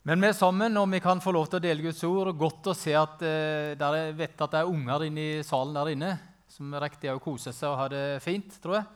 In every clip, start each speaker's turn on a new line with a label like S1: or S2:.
S1: Men vi sammen, og vi kan få lov til å dele Guds ord, og godt å se at jeg vet at det unger inne i salen der inne, som rekte å kose seg og ha det fint, tror jeg.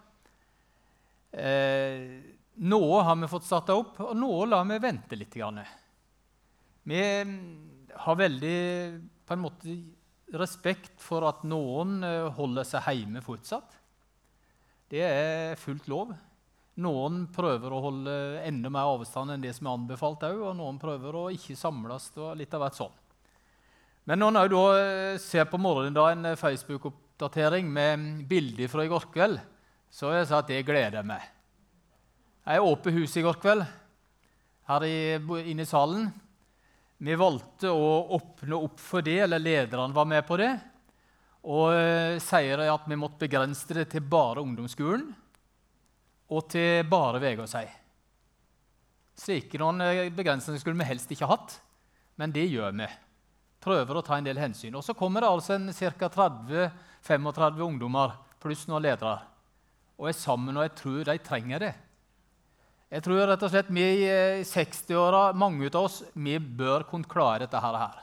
S1: Noe har vi fått startet opp, og noe lar vi vente litt. Vi har veldig på en måte respekt for at noen holder seg hjemme fortsatt. Det fullt lov. Noen prøver å holde enda mer avstand enn det som anbefalt også, og noen prøver å ikke samles og litt av hvert sånn. Men når jeg da ser på morgenen en Facebook-oppdatering med bilder fra i går kveld, så har jeg sagt at det gleder meg. Jeg åpnet huset i går kveld, her inne i salen. Vi valgte å åpne opp for det, eller lederen var med på det, og sier at vi måtte begrense det til bare ungdomsskolen, og til bare Vegårshei. Slike noen begrensninger skulle vi helst ikke hatt, men det gjør vi. Prøver å ta en del hensyn. Og så kommer det altså ca. 30-35 ungdommer, pluss noen ledere, og sammen, og jeg tror de trenger det. Jeg tror rett og slett vi i 60-åra, mange av oss, vi bør kunne klare dette her.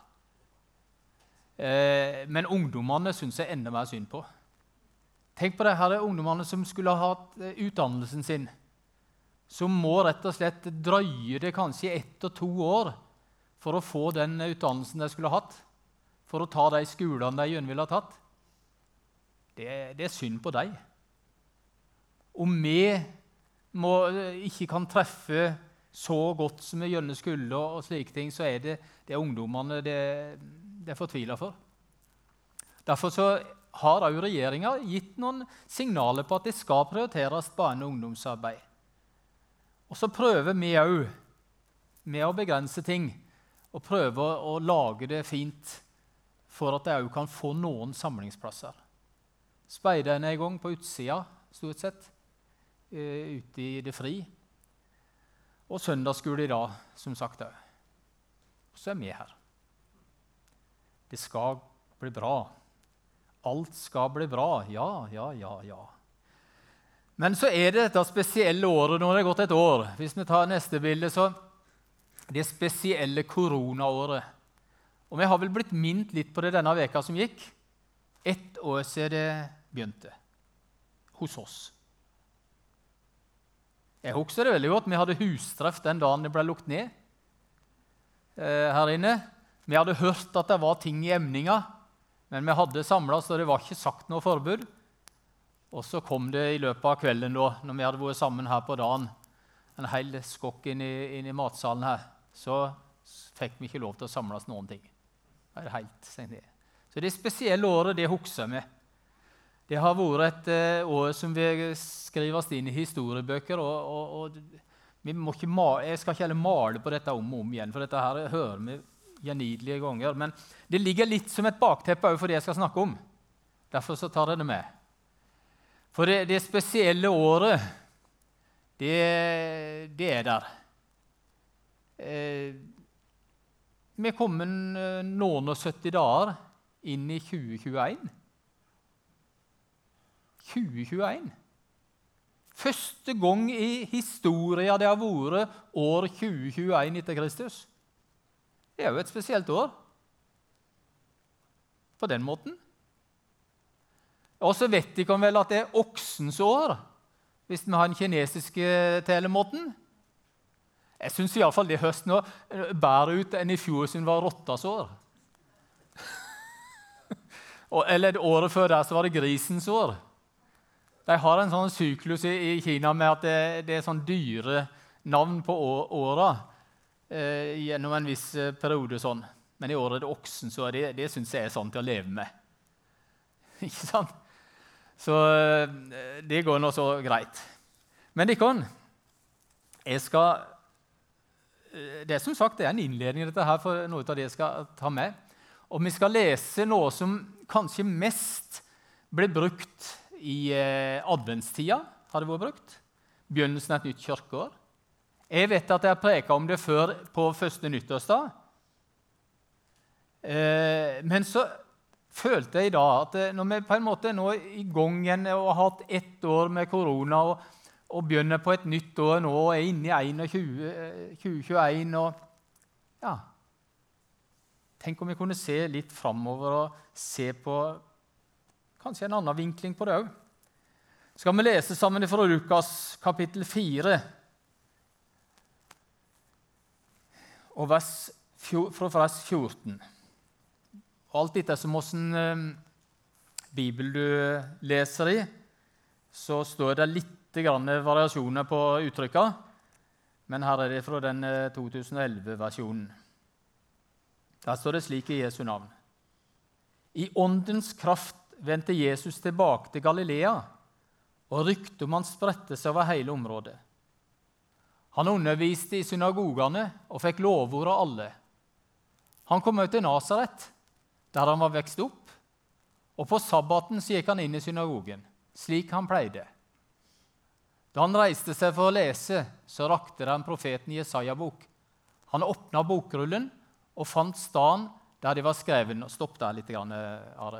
S1: Men ungdommene synes jeg enda mer synd på. Tenk på det her ungdommene som skulle ha hatt utdannelsen sin, som må rett og slett drøye det kanskje 1 og 2 år for å få den utdannelsen de skulle ha hatt, for å ta de skolene de gjerne ville ha tatt. Det synd på dem. Om vi ikke kan treffe så godt som vi gjerne skulle og slike ting, så det ungdommene det fortviler for. Derfor så har også regjeringen gitt noen signaler på at det skal prioriteres barne- og ungdomsarbeid. Og så prøver vi også med å begrense ting, og prøve å lage det fint for at de også kan få noen samlingsplasser. Speiderne i gang på utsida, stort sett, ute i det fri. Og søndagsskole i dag, som sagt også. Og så vi her. Det skal bli bra. Alt skal bli bra, ja. Men så det dette spesielle året, når det har gått et år. Hvis vi tar neste bilde, så det spesielle koronaåret. Og vi har vel blitt minnet litt på det denne veka som gikk. 1 år siden det begynte. Hos oss. Jeg husker det veldig godt. Vi hadde hustreff den dagen det ble lukket ned her inne. Vi hadde hørt at det var ting i emninga, men vi hadde samlet, så det var ikke sagt noe forbud. Og så kom det i løpet av kvelden, da, når vi hadde vært sammen her på dagen, en hel skokk inn i matsalen her, så fikk vi ikke lov til å samles noen ting. Det helt sendt ned. Så det spesielle året, det husker vi. Det har vært et år som vi skrives inn i historiebøker, og vi må ikke jeg skal ikke heller male på dette om og om igjen, for dette her hører vi gjenidelige ganger, men det ligger litt som et bakteppe for det jeg skal snakke om. Derfor så tar jeg det med. For det spesielle året, det der. Vi er kommet noen og 70 dager inn i 2021. 2021. Første gang i historien det har vært år 2021 etter Kristus. Det jo et spesielt år. På den måten. Og så vet de vel at det oksens år, hvis vi har den kinesiske telemåten. Jeg synes i alle fall det høst nå bærer ut enn i fjor som var rottas år. Eller året før der så var det grisens år. De har en sånn syklus i Kina med at det sånn dyre navn på åra gjennom en viss periode sånn. Men i året det oksen, så det synes jeg sånn til å leve med. Ikke sant? Så det går nå så greit. Men det som sagt det en innledning i dette her for noe av det jeg skal ta med. Og vi skal lese noe som kanskje mest ble brukt i adventstida, har det vært brukt. Begynnelsen av et nytt kirkeår. Jeg vet at jeg har preket om det før på første nyttårsdag. Men så følte jeg i dag at når vi på en måte nå er i gang igjen og har hatt 1 år med korona og begynner på et nytt år nå og er inne i 2021 Ja, tenk om vi kunne se litt fremover og se på kanskje en annen vinkling på det også. Skal vi lese sammen fra Lukas kapittel 4, og fra vers 14. Alt etter som hvordan Bibel du leser i, så står det litt variasjoner på uttrykket, men her er det fra den 2011-versjonen. Der står det slik i Jesu navn. I åndens kraft vendte Jesus tilbake til Galilea, og ryktet om han spredte seg over hele området. Han underviste i synagogene og fikk lovord av alle. Han kom ut til Nazaret, der han var vekst opp, og på sabbaten så gikk han inn i synagogen, slik han pleide. Da han reiste seg for å lese, så rakte han profeten Jesaja-bok. Han åpnet bokrullen og fant staden der de var skrevet, og stopp der litt, Are.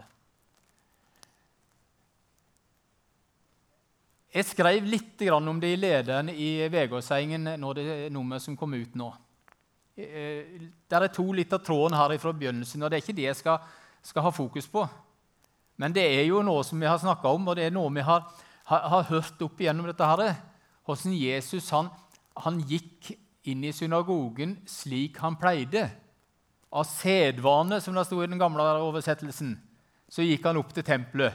S1: Jeg skrev litt om det i lederen i Vegårsengen når det er nummer som kom ut nå. Der er to litt av tråden her fra begynnelsen, og det er ikke det jeg skal ha fokus på. Men det er jo noe som vi har snakket om, og det er noe vi har hørt opp igjennom dette her. Hvordan Jesus han gikk inn i synagogen slik han pleide. Av sedvane, som det stod i den gamle oversettelsen, så gikk han opp til tempelet.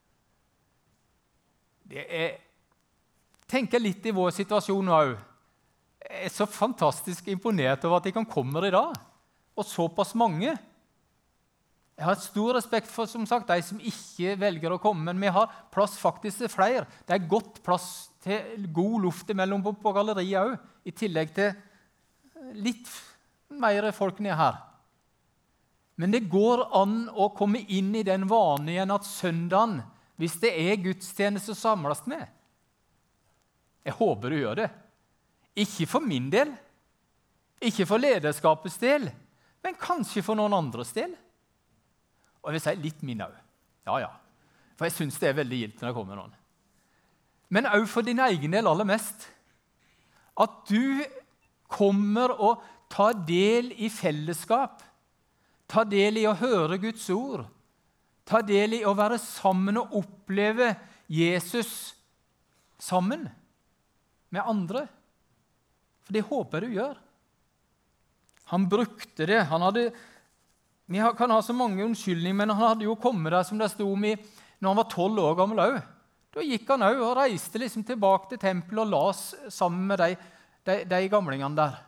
S1: Tenker litt i vår situasjon nå. Jeg er så fantastisk imponert over at de kan komme i dag, og såpass mange. Jeg har stor respekt for som sagt, de som ikke velger å komme, men vi har plass faktisk til flere. Det er godt plass til god luft imellom på galleriet også, i tillegg til litt mer folk ned her. Men det går an å komme inn i den vanen igjen at søndagen, hvis det er gudstjeneste å samles med. Jeg håper du gjør det. Ikke for min del, ikke for lederskapets del, men kanskje for noen andres del. Og jeg vil si litt min også. Ja. For jeg synes det er veldig gildt når det kommer noen. Men også for din egen del aller mest. At du kommer og tar del i fellesskap, tar del i å høre Guds ord, tar del i å være sammen og oppleve Jesus sammen med andre. For det håper jeg du gjør. Han brukte det. Vi kan ha så mange unnskyldninger, men han hadde jo kommet der som det stod om når han var 12 år gammel også. Da gikk han også og reiste liksom tilbake til tempelet og las sammen med de gamlingene der.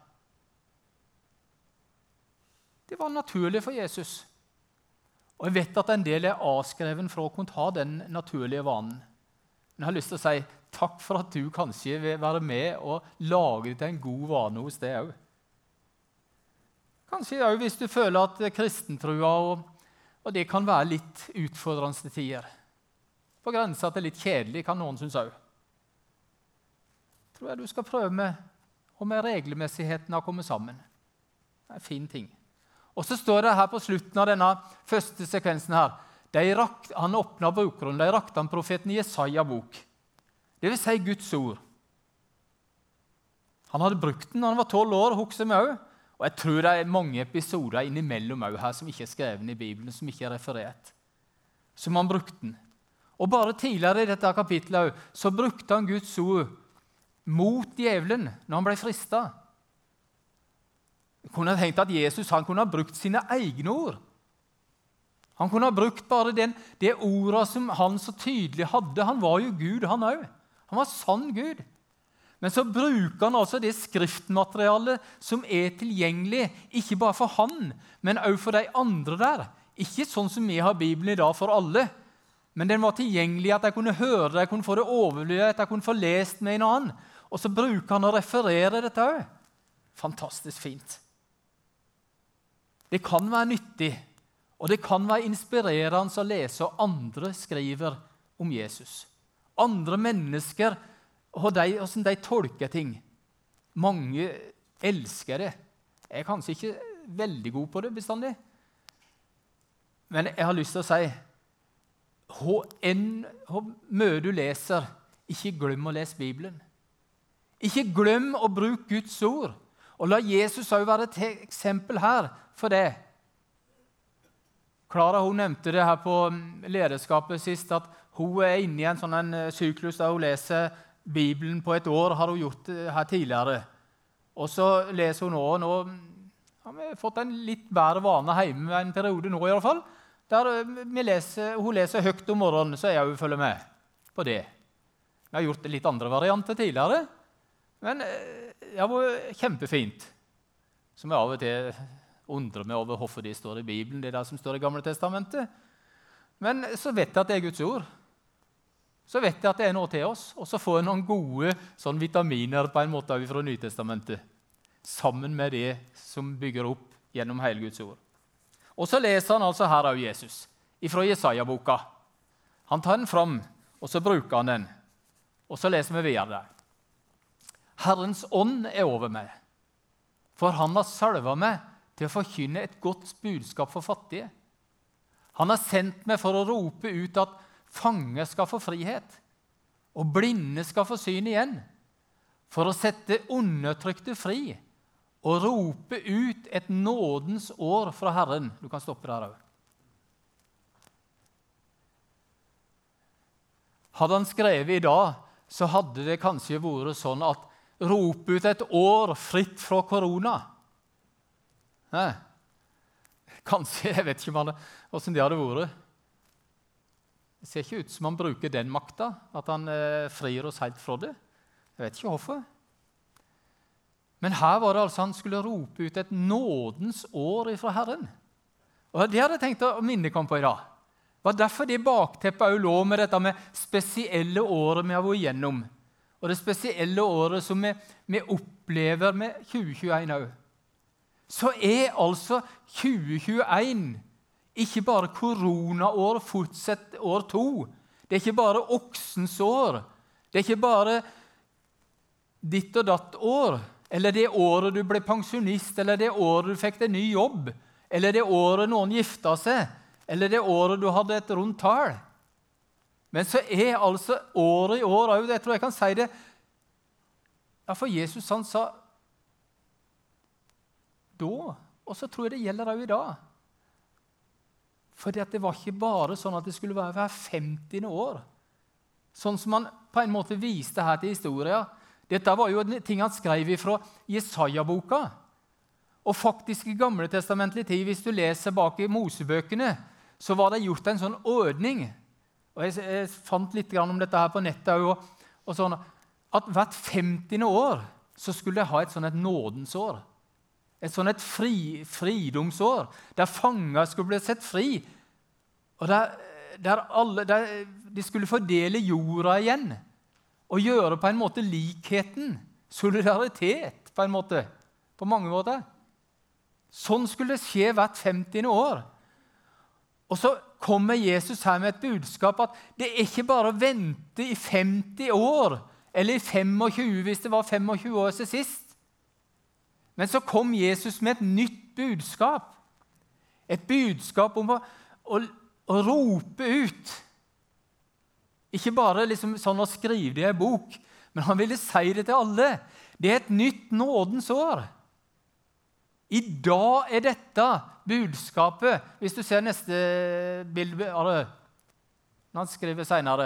S1: Det var naturlig for Jesus. Og jeg vet at en del er avskreven for å kunne ta den naturlige vanen. Men jeg har lyst til å si takk for at du kanskje vil være med og lage det til en god vane hos deg også. Kanskje også hvis du føler at kristentrua og det kan være litt utfordrende tider. På grensen til litt kjedelig kan noen synes også. Tror jeg du skal prøve med regelmessigheten å komme sammen. Det er en fin ting. Og så står det her på slutten av denne første sekvensen her, han åpnet bokrullen, de rakte han profeten Jesaja-bok. Det vil si Guds ord. Han hadde brukt den, han var 12 år, husker vi også. Og jeg tror det er mange episoder innimellom også her som ikke er skrevet i Bibelen, som ikke er referert. Som han brukte den. Og bare tidligere i dette kapittelet også, så brukte han Guds ord mot djevelen når han ble fristet. Jeg kunne tenkt at Jesus kunne ha brukt sine egne ord. Han kunne ha brukt bare det ordet som han så tydelig hadde. Han var jo Gud, han også. Han var sann Gud. Men så bruker han altså det skriftmaterialet som er tilgjengelig, ikke bare for han, men også for de andre der. Ikke sånn som vi har Bibelen i dag for alle, men den var tilgjengelig at jeg kunne høre det, jeg kunne få det overlevert, at jeg kunne få lest med en annen. Og så bruker han å referere dette også. Fantastisk fint. Det kan være nyttig, og det kan være inspirerende å lese og andre skriver om Jesus. Andre mennesker, og hvordan de tolker ting. Mange elsker det. Jeg er kanskje ikke veldig god på det bestandig. Men jeg har lyst til å si, hvor mye du leser, ikke glem å lese Bibelen. Ikke glem å bruke Guds ord. Og la Jesus også være et eksempel her for det. Klara, hun nevnte det her på lederskapet sist, at hun inne i en sånn syklus der hun leser Bibelen på et år, har hun gjort det her tidligere. Og så leser hun nå har vi fått en litt bedre vane hjemme en periode nå i alle fall, der hun leser høyt om morgenen, så jeg følger med på det. Jeg har gjort litt andre varianter tidligere, men det var kjempefint. Som jeg av og til undrer meg over hvorfor det står i Bibelen, det der som står i Gamle Testamentet. Men så vet jeg at det er Guds ord. Så vet jeg at det er noe til oss, og så får jeg noen gode vitaminer på en måte fra Nytestamentet, sammen med det som bygger opp gjennom hele Guds ord. Og så leser han altså her av Jesus, fra Jesaja-boka. Han tar den fram, og så bruker han den. Og så leser vi videre der. Herrens ånd er over meg, for han har salvet meg til å forkynne et godt budskap for fattige. Han har sendt meg for å rope ut at fanger skal få frihet, og blinde skal få syn igjen, for å sette undertrykte fri, og rope ut et nådens år fra Herren. Du kan stoppe der også. Hadde han skrevet i dag, så hadde det kanskje vært sånn at rope ut et år fritt fra korona. Kanskje, jeg vet ikke hvordan det hadde vært. Det ser ikke ut som han bruker den makta, at han frir oss helt fra det. Jeg vet ikke hvorfor. Men her var det altså han skulle rope ut et nådens år fra Herren. Og det hadde jeg tenkt å minne kom på i dag. Det var derfor det bakteppet også lå med dette med spesielle året vi har vært igjennom. Og det spesielle året som vi opplever med 2021 også. Så er altså 2021 ikke bare koronaår, fortsett år 2. Det er ikke bare oksens år. Det er ikke bare ditt og datt år. Eller det året du ble pensjonist, eller det året du fikk deg ny jobb, eller det året noen gifta seg, eller det året du hadde et rundt tall. Men så er altså året i år, jeg tror jeg kan si det, ja, for Jesus han sa da, og så tror jeg det gjelder også i dag. Fordi det var ikke bare sånn at det skulle være hver 50. år. Sånn som han på en måte viste her til historien. Dette var jo ting han skrev fra Jesaja-boka. Og faktisk i Gamle testamentlige tid, hvis du leser bak i Mosebøkene, så var det gjort en sånn ordning. Og jeg fant litt om dette her på nettet, og sånn, at hvert 50. år så skulle jeg ha et nådensår. Et sånn fridomsår, der fanger skulle bli sett fri, og der de skulle fordele jorda igjen, og gjøre på en måte likheten, solidaritet på en måte, på mange måter. Sånn skulle det skje hvert 50. år. Og så kommer Jesus her med et budskap at det er ikke bare å vente i 50 år, eller i 25 hvis det var 25 år siden sist. Men så kom Jesus med et nytt budskap. Et budskap om å rope ut. Ikke bare sånn å skrive det i en bok, men han ville si det til alle. Det er et nytt nådens år. I dag er dette budskapet, hvis du ser neste bilde av det, når han skriver senere.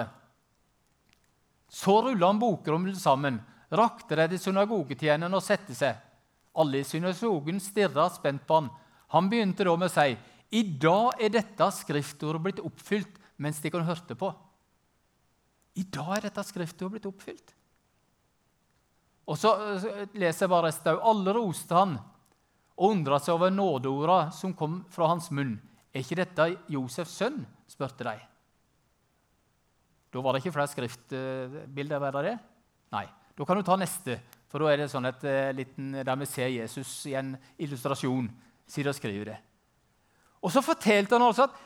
S1: Så rullet han bokrommet sammen, rakte det til synagogetjeneren og sette seg. Alle i synagogen stirret spent på han. Han begynte da med å si, i dag er dette skriftordet blitt oppfylt mens de kan hørte på. I dag er dette skriftordet blitt oppfylt. Og så leser jeg bare resten. Alle roste han og undret seg over nådeordet som kom fra hans munn. Er ikke dette Josefs sønn? Spørte de. Da var det ikke flere skriftbilder, var det det? Nei, da kan du ta neste. For da er det sånn der vi ser Jesus i en illustrasjon, sier og skriver det. Og så fortalte han altså at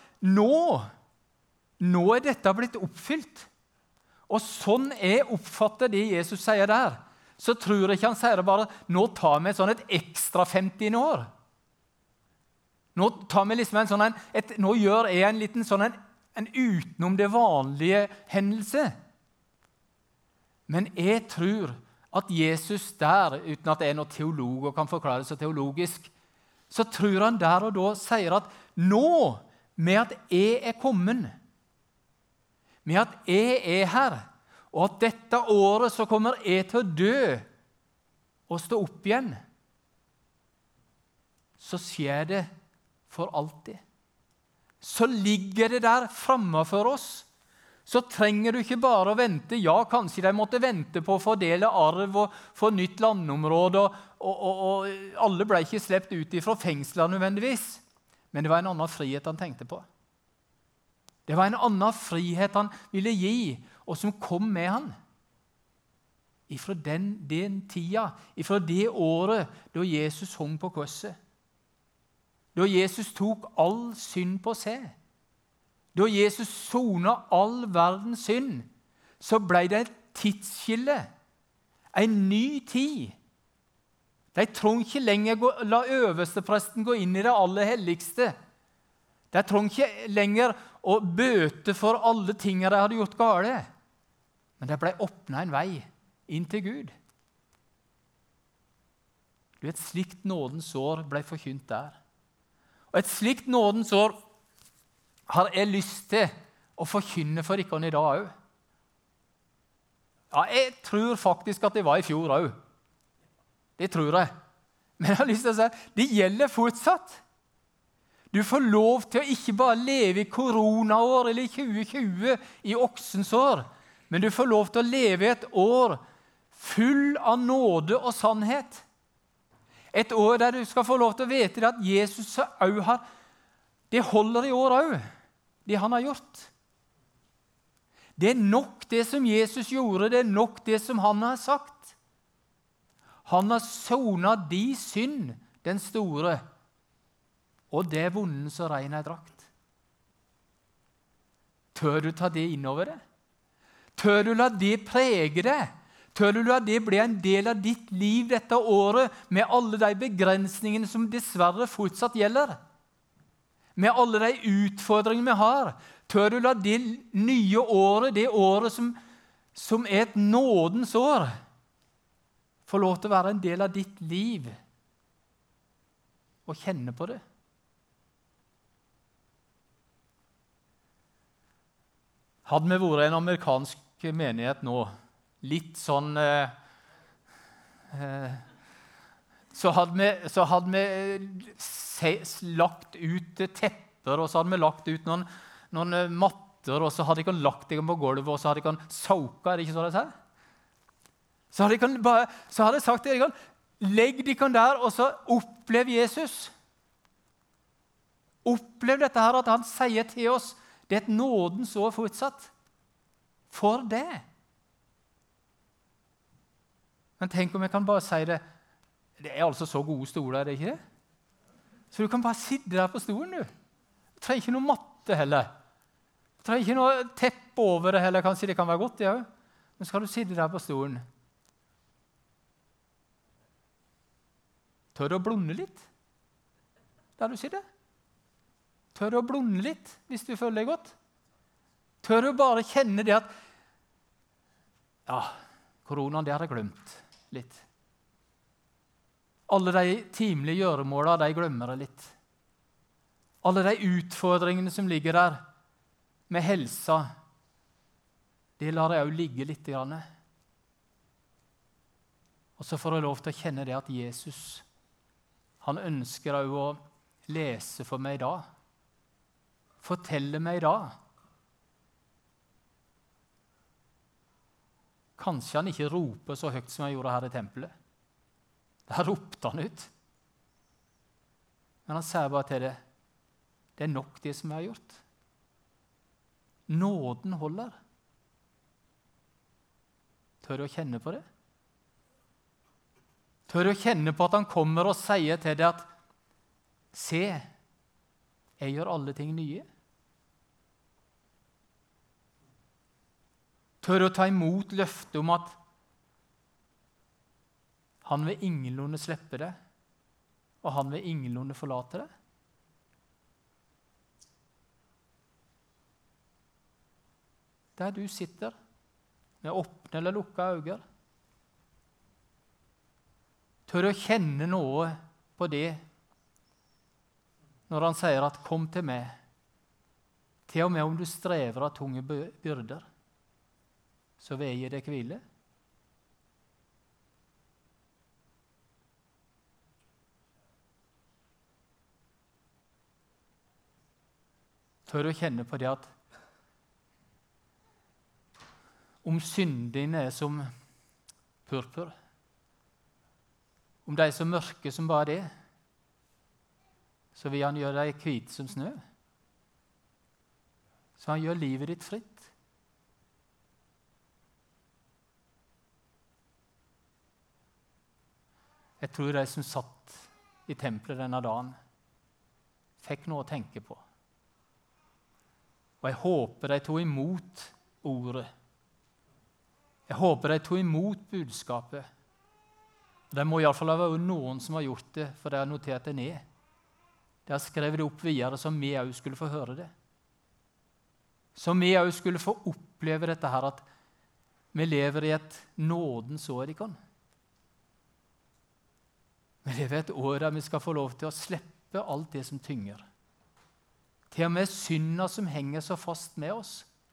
S1: nå er dette blitt oppfylt. Og sånn jeg oppfatter det Jesus sier der, så tror jeg ikke han sier det bare, nå tar vi et ekstra 50. år. Nå tar vi nå gjør jeg en liten en utenom det vanlige hendelse. Men jeg tror at Jesus der, uten at det er noe teolog og kan forklare det så teologisk, så tror han der og da sier at nå, med at jeg er kommet, med at jeg er her, og at dette året så kommer jeg til å dø og stå opp igjen, så skjer det for alltid. Så ligger det der fremme for oss. Så trenger du ikke bare å vente. Ja, kanskje de måtte vente på å fordele arv og få nytt landområde, og alle ble ikke slept ut fra fengsler nødvendigvis. Men det var en annen frihet han tenkte på. Det var en annen frihet han ville gi, og som kom med han. Ifra den tida, ifra det året da Jesus hong på korset. Da Jesus tok all synd på seg. Da Jesus sonet all verdens synd, så ble det et tidsskille, en ny tid. De trenger ikke lenger la øverstepresten gå inn i det aller helligste. De trenger ikke lenger å bøte for alle tingene de hadde gjort gale. Men det ble åpnet en vei inn til Gud. Et slikt nådens år ble forkynt der. Og et slikt nådens år har jeg lyst til å forkynne for dere i dag også. Ja, jeg tror faktisk at det var i fjor også. Det tror jeg. Men jeg har lyst til å si at det gjelder fortsatt. Du får lov til å ikke bare leve i koronaår eller i 2020 i oksens år, men du får lov til å leve i et år full av nåde og sannhet. Et år der du skal få lov til å vite at Jesus også har, det holder i år også, det han har gjort. Det er nok det som Jesus gjorde, det er nok det som han har sagt. Han har sonet de synd, den store, og det er vunnen så ren ei drakt. Tør du ta det innover deg? Tør du la det prege deg? Tør du la det bli en del av ditt liv dette året, med alle de begrensningene som dessverre fortsatt gjelder? Med alle de utfordringene vi har? Tør du la det nye året, det året som er et nådens år, få lov til å være en del av ditt liv, og kjenne på det? Hadde vi vært en amerikansk menighet nå, litt sånn så hadde vi lagt ut tepper, og så hadde vi lagt ut noen matter, og så hadde de lagt dem på gulvet, og så hadde de sauka, er det ikke så det sier? Så hadde jeg sagt til dem, legg dem der, og så opplev Jesus. Opplev dette her, at han sier til oss, det er et nådens år fortsatt. For det. Men tenk om jeg kan bare si det, det er altså så gode stoler, er det ikke det? Så du kan bare sitte der på stolen, du. Du trenger ikke noe matte heller. Du trenger ikke noe teppe over det heller, kanskje det kan være godt, ja. Men skal du sitte der på stolen. Tør du å blunde litt der du sitter? Tør du å blunde litt hvis du føler deg godt? Tør du bare kjenne det at ja, koronaen, det har jeg glemt litt. Alle de timelige gjøremålene, de glemmer jeg litt. Alle de utfordringene som ligger der med helsa, det lar jeg også ligge litt grann. Og så får jeg lov til å kjenne det at Jesus, han ønsker også å lese for meg i dag. Fortelle meg i dag. Kanskje han ikke roper så høyt som han gjorde her i tempelet. Der ropte han ut. Men han sier bare til det, det er nok det som jeg har gjort. Nåden holder. Tør du å kjenne på det? Tør du å kjenne på at han kommer og sier til deg at se, jeg gjør alle ting nye. Tør du å ta imot løftet om at han vil ingenlunde slippe det, og han vil ingenlunde forlate det? Der du sitter med åpne eller lukkede øyne, Tør å kjenne noe på det når han sier at kom til meg, til og med om du strever av tunge byrder, så vil jeg gi deg hvile. Tør å kjenne på det at om syndene er som purpur, om de er så mørke som bare det, så vil han gjøre deg hvit som snø. Så han gjør livet ditt fritt. Jeg tror de som satt i tempelet denne dagen, fikk noe å tenke på. Og jeg håper de tog imot ordet. Jeg håper de tog imot budskapet. Det må i alle fall være noen som har gjort det, for de har notert det ned. De har skrevet det opp videre, så vi også skulle få høre det. Så vi også skulle få oppleve dette her, at vi lever i et nådens år. Vi lever i et år der vi skal få lov til å slippe alt det som tynger. Til og med synda som henger så fast med oss.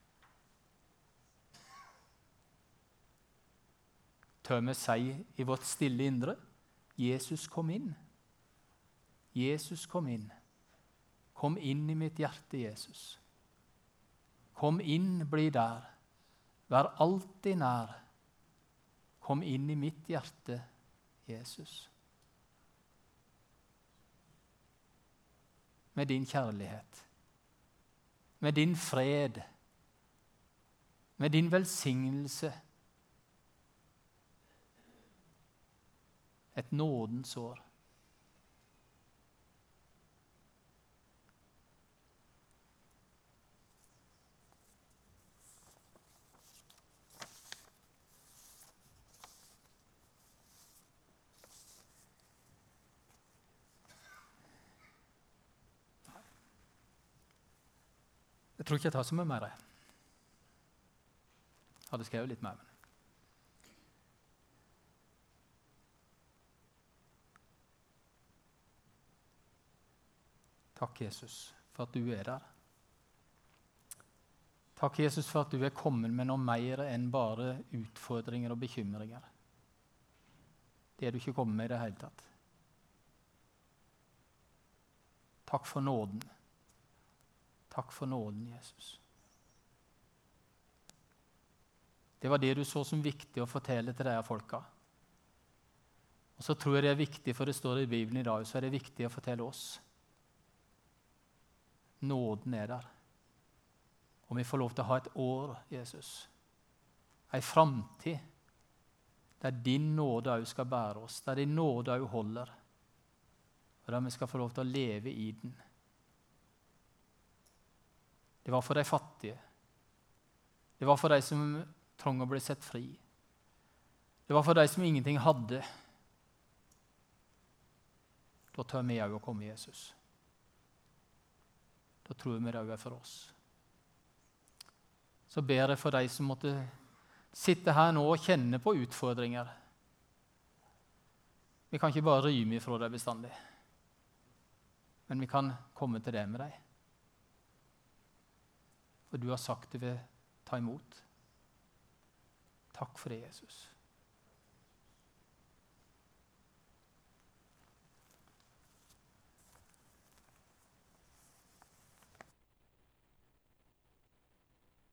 S1: Tør vi si i vårt stille indre, Jesus kom inn. Jesus kom inn. Kom inn i mitt hjerte, Jesus. Kom inn, bli der. Vær alltid nær. Kom inn i mitt hjerte, Jesus. Med din kjærlighet, med din fred, med din velsignelse. Et nådens år. Jeg tror ikke jeg tar så mye mer. Jeg hadde skrevet litt mer. Takk, Jesus, for at du er der. Takk, Jesus, for at du er kommet med noe mer enn bare utfordringer og bekymringer. Det er du ikke kommet med i det hele tatt. Takk for nåden. Takk for nåden, Jesus. Det var det du så som viktig å fortelle til disse folka. Og så tror jeg det er viktig, for det står i Bibelen i dag, så er det viktig å fortelle oss. Nåden er der. Og vi får lov til å ha et år, Jesus. En framtid der din nåde også skal bære oss, der din nåde også holder, og der vi skal få lov til å leve i den. Det var for de fattige. Det var for de som trong å bli sett fri. Det var for de som ingenting hadde. Da tør vi også å komme, Jesus. Da tror vi det også er for oss. Så ber jeg for de som måtte sitte her nå og kjenne på utfordringer. Vi kan ikke bare ryme ifra det bestandig, men vi kan komme til det med deg. For du har sagt du vil ta imot. Takk for det, Jesus.